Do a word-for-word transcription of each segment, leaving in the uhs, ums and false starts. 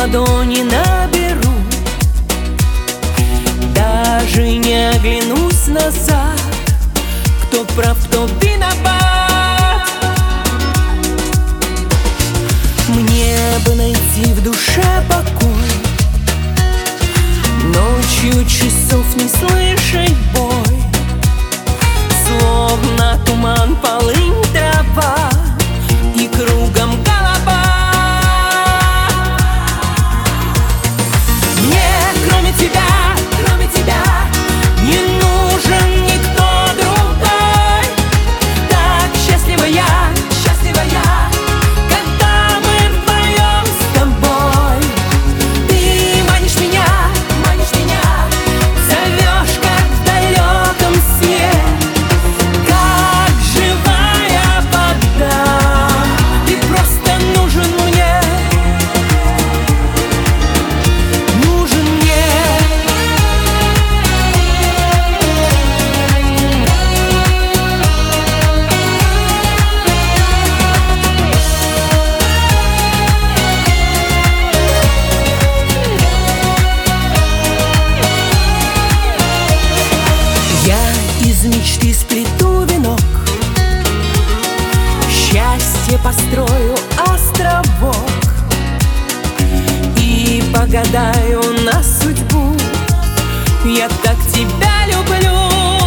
ладони наберу, даже не оглянусь назад. Кто прав, кто виноват? Мне бы найти в душе покой, ночью часов не слышать бой. Словно туман, полынь, трава и кругом голова. Мне, кроме тебя, кроме тебя, не нужен никто другой. Так счастлива я, счастлива я, когда мы вдвоем с тобой. Ты манишь меня, манишь меня, зовешь, как в далеком сне, как живая вода. Ты просто нужен мне, нужен мне. Я из мечты сплету венок, счастье построю островок и погадаю на судьбу. Я так тебя люблю.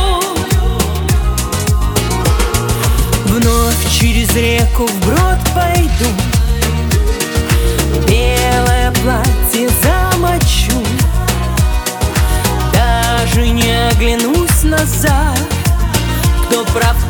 Вновь через реку вброд пойду, белое платье замочу, даже не оглянусь назад. Кто прав,